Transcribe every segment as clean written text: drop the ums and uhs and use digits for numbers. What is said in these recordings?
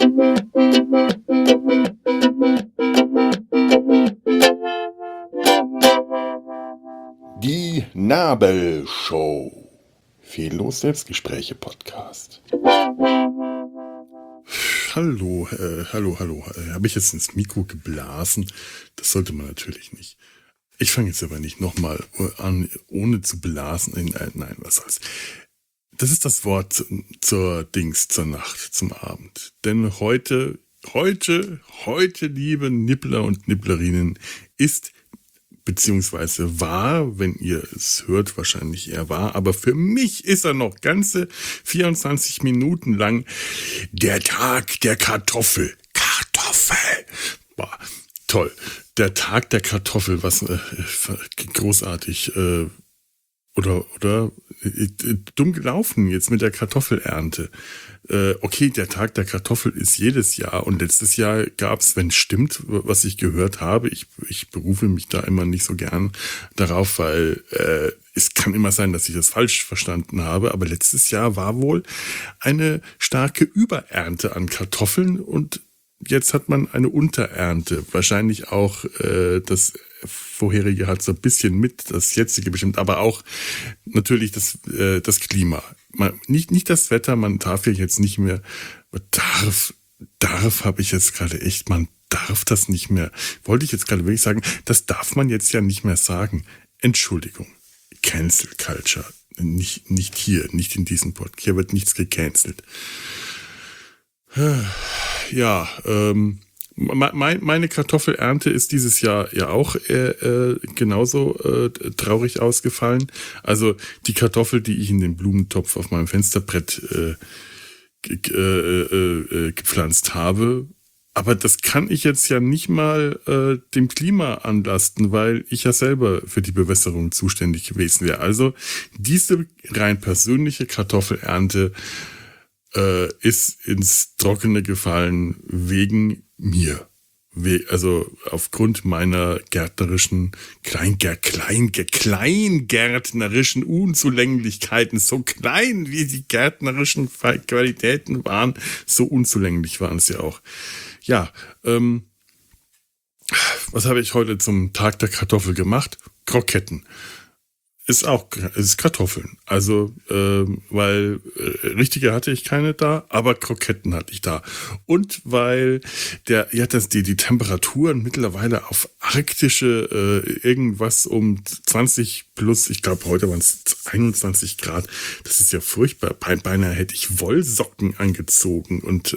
Die Nabelshow. Fehllos Selbstgespräche Podcast. Hallo. Habe ich jetzt ins Mikro geblasen? Das sollte man natürlich nicht. Ich fange jetzt aber nicht nochmal an, ohne zu blasen. Nein, was soll's. Das ist das Wort zur Nacht, zum Abend. Denn heute, liebe Nippler und Nipplerinnen, ist beziehungsweise war, wenn ihr es hört, wahrscheinlich eher war, aber für mich ist er noch ganze 24 Minuten lang der Tag der Kartoffel. Boah, toll. Der Tag der Kartoffel, was großartig. Oder dumm gelaufen jetzt mit der Kartoffelernte. Okay, der Tag der Kartoffel ist jedes Jahr und letztes Jahr gab es, wenn es stimmt, was ich gehört habe, ich berufe mich da immer nicht so gern darauf, weil es kann immer sein, dass ich das falsch verstanden habe, aber letztes Jahr war wohl eine starke Überernte an Kartoffeln und jetzt hat man eine Unterernte. Wahrscheinlich auch das vorherige hat so ein bisschen mit, das jetzige bestimmt, aber auch natürlich das Klima. Nicht das Wetter, man darf ja jetzt nicht mehr, habe ich jetzt gerade echt, man darf das nicht mehr, wollte ich jetzt gerade wirklich sagen, das darf man jetzt ja nicht mehr sagen. Entschuldigung, Cancel Culture, nicht hier, nicht in diesem Podcast, hier wird nichts gecancelt. Ja, meine Kartoffelernte ist dieses Jahr ja auch genauso traurig ausgefallen. Also die Kartoffel, die ich in den Blumentopf auf meinem Fensterbrett gepflanzt habe. Aber das kann ich jetzt ja nicht mal dem Klima anlasten, weil ich ja selber für die Bewässerung zuständig gewesen wäre. Also diese rein persönliche Kartoffelernte ist ins Trockene gefallen wegen mir. Also aufgrund meiner gärtnerischen, kleingärtnerischen Unzulänglichkeiten, so klein wie die gärtnerischen Qualitäten waren, so unzulänglich waren sie auch. Ja, was habe ich heute zum Tag der Kartoffel gemacht? Kroketten. Ist Kartoffeln. Also, weil richtige hatte ich keine da, aber Kroketten hatte ich da. Und weil die Temperaturen mittlerweile auf arktische irgendwas um 20 plus, ich glaube heute waren es 21 Grad, das ist ja furchtbar. Beinahe hätte ich Wollsocken angezogen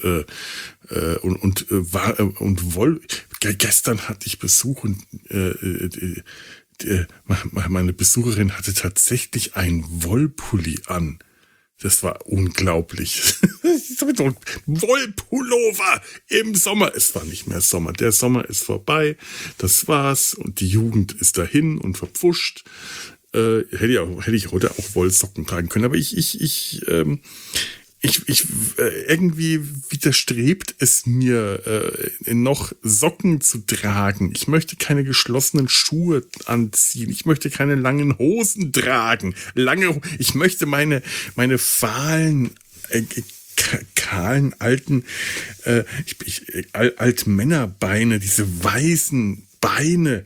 gestern hatte ich Besuch und meine Besucherin hatte tatsächlich einen Wollpulli an. Das war unglaublich. Wollpullover im Sommer. Es war nicht mehr Sommer. Der Sommer ist vorbei. Das war's. Und die Jugend ist dahin und verpfuscht. Hätte ich heute auch Wollsocken tragen können. Aber irgendwie widerstrebt es mir, noch Socken zu tragen. Ich möchte keine geschlossenen Schuhe anziehen. Ich möchte keine langen Hosen tragen. Ich möchte meine fahlen, kahlen, alten, Altmännerbeine, diese weißen Beine,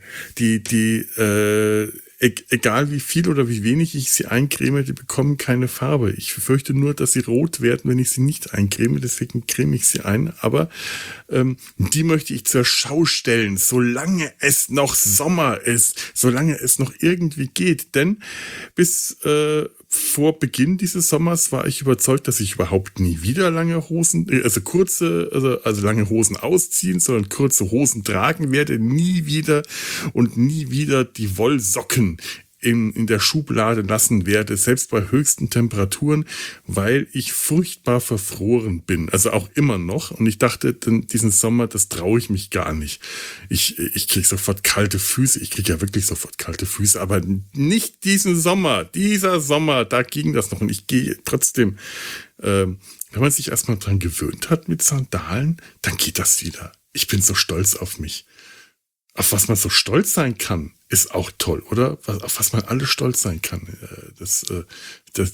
egal wie viel oder wie wenig ich sie eincreme, die bekommen keine Farbe. Ich fürchte nur, dass sie rot werden, wenn ich sie nicht eincreme. Deswegen creme ich sie ein. Aber die möchte ich zur Schau stellen, solange es noch Sommer ist, solange es noch irgendwie geht. Denn bis vor Beginn dieses Sommers war ich überzeugt, dass ich überhaupt nie wieder lange Hosen, also lange Hosen ausziehen, sondern kurze Hosen tragen werde. Nie wieder die Wollsocken in der Schublade lassen werde, selbst bei höchsten Temperaturen, weil ich furchtbar verfroren bin. Also auch immer noch. Und ich dachte, diesen Sommer, das traue ich mich gar nicht. Ich kriege sofort kalte Füße. Ich kriege ja wirklich sofort kalte Füße, aber nicht diesen Sommer. Dieser Sommer, da ging das noch. Und ich gehe trotzdem, wenn man sich erstmal dran gewöhnt hat mit Sandalen, dann geht das wieder. Ich bin so stolz auf mich. Auf was man so stolz sein kann, ist auch toll, oder? Auf was man alle stolz sein kann. Das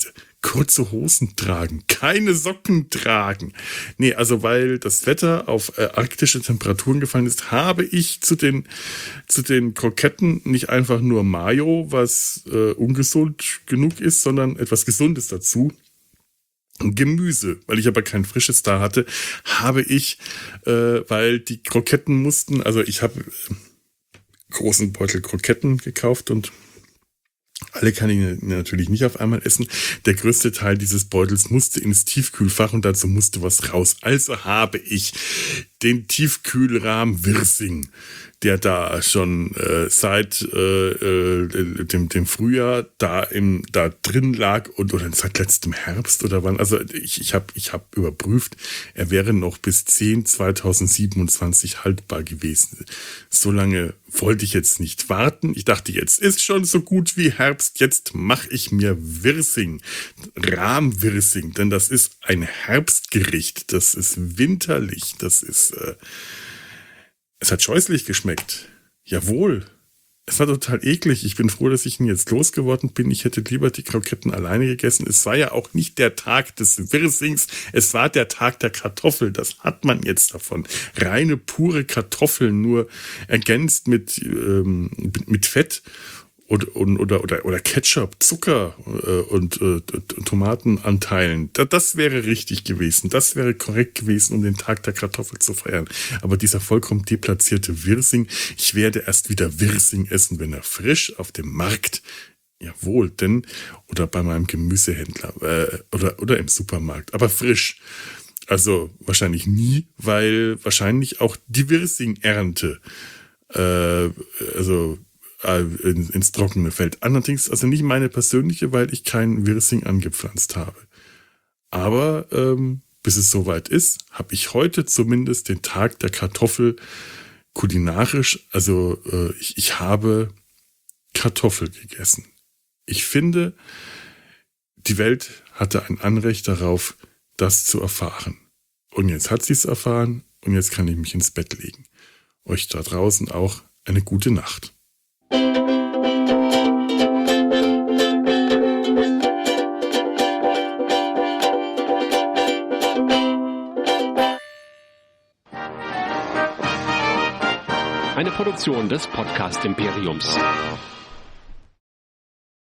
kurze Hosen tragen, keine Socken tragen. Nee, also weil das Wetter auf arktische Temperaturen gefallen ist, habe ich zu den Kroketten nicht einfach nur Mayo, was ungesund genug ist, sondern etwas Gesundes dazu. Gemüse, weil ich aber kein frisches da hatte, habe ich, weil die Kroketten mussten, also ich habe großen Beutel Kroketten gekauft und alle kann ich natürlich nicht auf einmal essen. Der größte Teil dieses Beutels musste ins Tiefkühlfach und dazu musste was raus. Also habe ich den Tiefkühlrahm Wirsing, der da schon seit dem Frühjahr da drin lag oder seit letztem Herbst oder wann. Also ich hab überprüft, er wäre noch bis 10/2027 haltbar gewesen. So lange wollte ich jetzt nicht warten. Ich dachte, jetzt ist schon so gut wie Herbst. Jetzt mache ich mir Wirsing, Rahmwirsing, denn das ist ein Herbstgericht. Das ist winterlich. Das ist es hat scheußlich geschmeckt. Jawohl. Es war total eklig. Ich bin froh, dass ich ihn jetzt losgeworden bin. Ich hätte lieber die Kroketten alleine gegessen. Es war ja auch nicht der Tag des Wirsings. Es war der Tag der Kartoffel. Das hat man jetzt davon. Reine, pure Kartoffeln, nur ergänzt mit Fett oder Ketchup, Zucker und Tomatenanteilen. Das wäre richtig gewesen. Das wäre korrekt gewesen, um den Tag der Kartoffel zu feiern. Aber dieser vollkommen deplatzierte Wirsing, ich werde erst wieder Wirsing essen, wenn er frisch auf dem Markt, jawohl, denn, oder bei meinem Gemüsehändler oder im Supermarkt, aber frisch. Also wahrscheinlich nie, weil wahrscheinlich auch die Wirsing-Ernte, ins Trockene fällt. Allerdings also nicht meine persönliche, weil ich keinen Wirsing angepflanzt habe. Aber bis es soweit ist, habe ich heute zumindest den Tag der Kartoffel kulinarisch, also ich habe Kartoffel gegessen. Ich finde, die Welt hatte ein Anrecht darauf, das zu erfahren. Und jetzt hat sie es erfahren und jetzt kann ich mich ins Bett legen. Euch da draußen auch eine gute Nacht. Eine Produktion des Podcast Imperiums.